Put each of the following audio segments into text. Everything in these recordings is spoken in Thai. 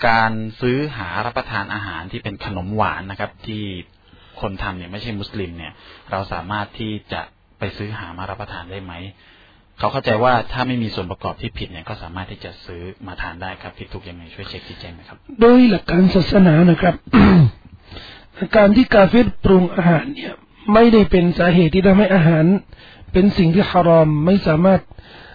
การซื้อหารับประทานอาหารที่เป็นขนมหวานนะครับที่คนทำเนี่ยไม่ใช่มุสลิมเนี่ยเราสามารถที่จะไปซื้อหามารับประทานได้ไหมเขาเข้าใจว่าถ้าไม่มีส่วนประกอบที่ผิดเนี่ยก็สามารถที่จะซื้อมาทานได้ครับผิดถูกยังไงช่วยเช็คที่แจ้งนะครับโดยหลักการศาสนานะครับ การที่กาเฟรปรุงอาหารเนี่ยไม่ได้เป็นสาเหตุที่ทำให้อาหารเป็นสิ่งที่ฮารอมไม่สามารถ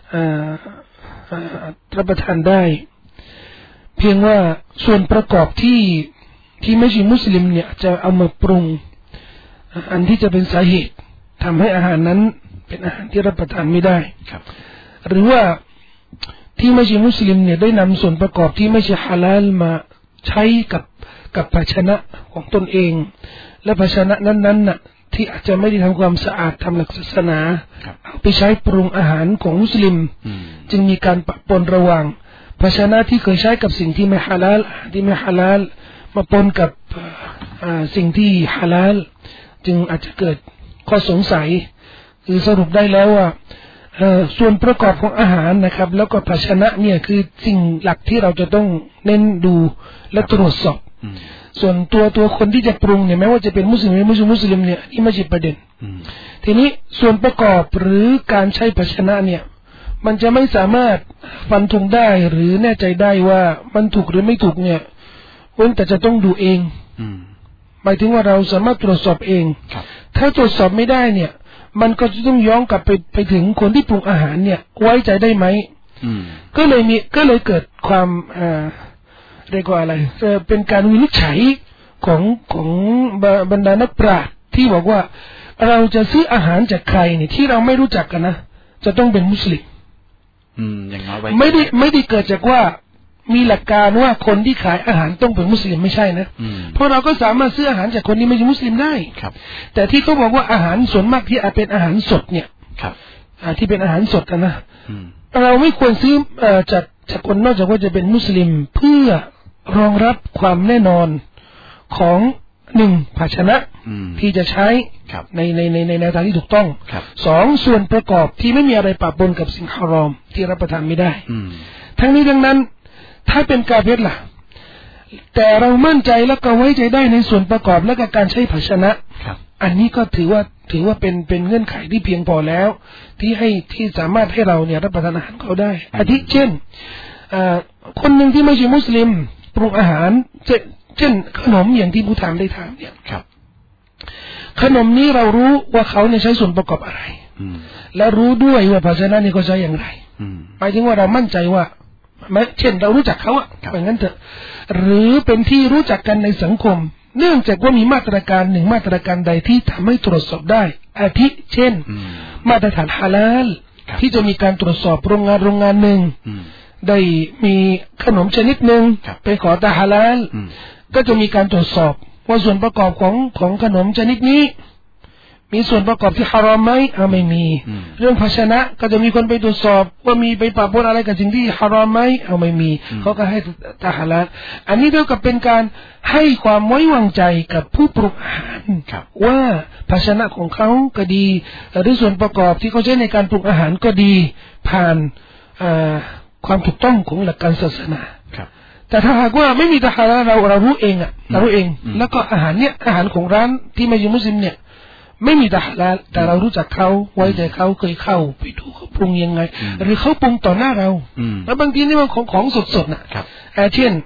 รับประทานได้เพียงว่าส่วนประกอบที่ไม่ใช่มุสลิมเนี่ยจะเอามาปรุงอันที่จะเป็นสาเหตุทำให้อาหารนั้นเป็นอาหารที่รับประทานไม่ได้หรือว่าที่ไม่ใช่มุสลิมเนี่ยได้นำส่วนประกอบที่ไม่ใช่ฮาลาลมาใช้กับภาชนะของตนเองและภาชนะนั้นๆน่ะที่อาจจะไม่ได้ทำความสะอาดทำหลักศาสนาเอาไปใช้ปรุงอาหารของมุสลิมจึงมีการปะปนระหว่างภาชนะที่เคยใช้กับสิ่งที่ไม่ฮาลาลมาปนกับสิ่งที่ฮาลาลจึงอาจจะเกิดข้อสงสัยคือสรุปได้แล้วว่าส่วนประกอบของอาหารนะครับแล้วก็ภาชนะเนี่ยคือสิ่งหลักที่เราจะต้องเน้นดูและตรวจสอบส่วนตัวคนที่จะปรุงเนี่ยแม้ว่าจะเป็นมุสลิมหรือไม่ใช่มุสลิมเนี่ยนี่ไม่ใช่ประเด็นทีนี้ส่วนประกอบหรือการใช้ภาชนะเนี่ยมันจะไม่สามารถฟันธงได้หรือแน่ใจได้ว่ามันถูกหรือไม่ถูกเนี่ยเว้นแต่จะต้องดูเองหมายถึงว่าเราสามารถตรวจสอบเองถ้าตรวจสอบไม่ได้เนี่ยมันก็จะต้องย้อนกลับไปถึงคนที่ปรุงอาหารเนี่ยไว้ใจได้ไหมก็เลยเกิดความเรียกว่าอะไรเป็นการวินิจฉัยของบรรดานักปราชญ์ที่บอกว่าเราจะซื้ออาหารจากใครเนี่ยที่เราไม่รู้จักกันนะจะต้องเป็นมุสลิมอย่างน้อยไม่ได้เกิดจากว่ามีหลักการว่าคนที่ขายอาหารต้องเป็นมุสลิมไม่ใช่นะเพราะเราก็สามารถซื้ออาหารจากคนที่ไม่ใช่มุสลิมได้แต่ที่เขาบอกว่าอาหารส่วนมากที่อาจเป็นอาหารสดเนี่ยที่เป็นอาหารสดนะเราไม่ควรซื้อจากคนนอกจากว่าจะเป็นมุสลิมเพื่อรองรับความแน่นอนของหนึ่งภาชนะที่จะใช้ในแนวทางที่ถูกต้องสองส่วนประกอบที่ไม่มีอะไรปะปนกับสิ่งฮารอมที่รับประทานไม่ได้ทั้งนี้ทั้งนั้นถ้าเป็นกาเฟรล่ะแต่เรามั่นใจและก็ไว้ใจได้ในส่วนประกอบและก็การใช้ภาชนะอันนี้ก็ถือว่าเป็นเงื่อนไขที่เพียงพอแล้วที่สามารถให้เราเนี่ยรับประทานอาหารเขาได้อาทิเช่นคนหนึ่งที่ไม่ใช่มุสลิมปรุงอาหารเช่นขนมอย่างที่ผู้ถามได้ถามเนี่ยขนมนี้เรารู้ว่าเขาเนี่ยใช้ส่วนประกอบอะไรและรู้ด้วยว่าภาชนะนี้เขาใช้อย่างไรหมายถึงว่าเรามั่นใจว่าเช่นเรารู้จักเขาอย่างนั้นเถอะหรือเป็นที่รู้จักกันในสังคมเนื่องจากว่ามีมาตรการหนึ่งมาตรการใดที่ทำให้ตรวจสอบได้อาทิเช่นมาตรฐานฮาลาลที่จะมีการตรวจสอบโรงงานหนึ่งได้มีขนมชนิดหนึ่งไปขอตาฮาลาลก็จะมีการตรวจสอบว่าส่วนประกอบของขนมชนิดนี้มีส่วนประกอบที่ฮารอมไหมไม่มีเรื่องภาชนะก็จะมีคนไปตรวจสอบว่ามีไปปะปนอะไรกับสิ่งที่ฮารอมไหมไม่มีเขาก็ให้ตาฮาลาลอันนี้เท่ากับเป็นการให้ความไว้วางใจกับผู้ปรุงอาหารว่าภาชนะของเขาก็ดีหรือส่วนประกอบที่เขาใช้ในการปรุงอาหารก็ดีผ่านความถูกต้องของหลักการศาสนาแต่ถ้าหากว่าไม่มีตาฮาลาลเรารู้เองเรารู้เองแล้วก็อาหารเนี่ยอาหารของร้านที่ไม่ใช่มุสลิมเนี่ยไม่มีตาฮาลาลแต่เรารู้จักเขาไว้ใจเขาเคยเข้าไปดูเขาปรุงยังไงหรือเขาปรุงต่อหน้าเราแล้วบางทีนี่มันของสดๆน่ะเช่น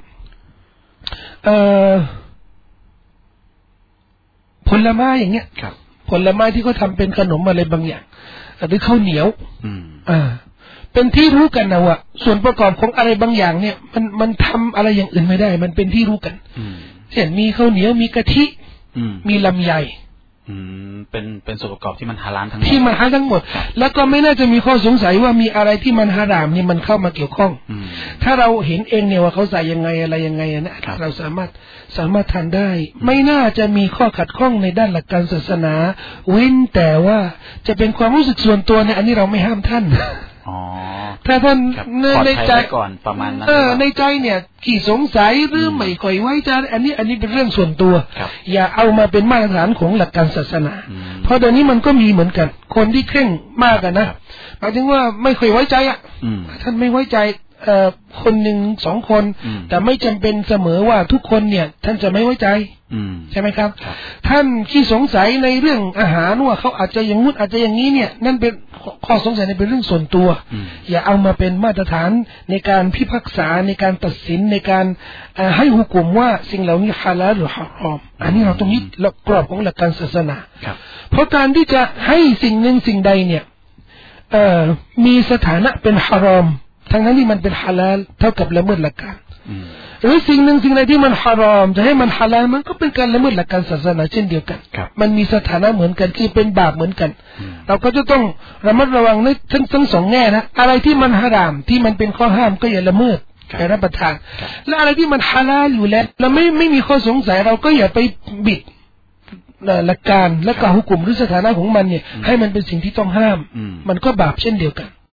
ผลไม้อย่างเงี้ยผลไม้ที่เขาทำเป็นขนมอะไรบางอย่างหรือข้าวเหนียวเป็นที่รู้กันนะว่าส่วนประกอบของอะไรบางอย่างเนี่ยมันทำอะไรอย่างอื่นไม่ได้มันเป็นที่รู้กันเช่นมีข้าวเหนียวมีกะทิมีลำไยเป็นส่วนประกอบที่มันฮาลาลทั้งหมดที่มันฮาลาลทั้งหมดแล้วก็ไม่น่าจะมีข้อสงสัยว่ามีอะไรที่มันฮารามนี่มันเข้ามาเกี่ยวข้องถ้าเราเห็นเองเนี่ยว่าเขาใส่ยังไงอะไรยังไงนะเราสามารถทานได้ไม่น่าจะมีข้อขัดข้องในด้านหลักการศาสนาเว้นแต่ว่าจะเป็นความรู้สึกส่วนตัวเนี่ยอันนี้เราไม่ห้ามท่านถ้าท่านในใจก่อนประมาณนั้นในใจเนี่ยขี้สงสัยหรือไม่ค่อยไว้ใจอันนี้เป็นเรื่องส่วนตัวอย่าเอามาเป็นมาตรฐานของหลักการศาสนาเพราะเดี๋ยวนี้มันก็มีเหมือนกันคนที่เคร่งมากกันนะหมายถึงว่าไม่ค่อยไว้ใจท่านไม่ไว้ใจคนหนึ่งสองคนแต่ไม่จำเป็นเสมอว่าทุกคนเนี่ยท่านจะไม่ไว้ใจใช่ไหมครับท่านที่สงสัยในเรื่องอาหารว่าเขาอาจจะอย่างงู้นอาจจะอย่างนี้เนี่ยนั่นเป็นข้อสงสัยในเป็นเรื่องส่วนตัวอย่าเอามาเป็นมาตรฐานในการพิพากษาในการตัดสินในการให้หุกุมว่าสิ่งเหล่านี้ฮาลาลหรือฮารอมอันนี้เราตรงนี้กรอบของหลักการศาสนาเพราะการที่จะให้สิ่งหนึ่งสิ่งใดเนี่ยมีสถานะเป็นฮารอมทั้งนั้นที่มันเป็นฮาลาลเท่ากับละเมิดหลักการหรือสิ่งหนึ่งสิ่งใดที่มันฮารอมจะให้มันฮาลาลมันก็เป็นการละเมิดหลักการศาสนาเช่นเดียวกันมันมีสถานะเหมือนกันคือเป็นบาปเหมือนกันเราก็จะต้องระมัดระวังในทั้งสองแง่นะอะไรที่มันฮารามที่มันเป็นข้อห้ามก็อย่าละเมิดอย่ารับประทานและอะไรที่มันฮาลาลอยู่แล้วเราไม่มีข้อสงสัยเราก็อย่าไปบิดหลักการและการหุกุมหรือสถานะของมันเนี่ยให้มันเป็นสิ่งที่ต้องห้ามมันก็บาปเช่นเดียวกัน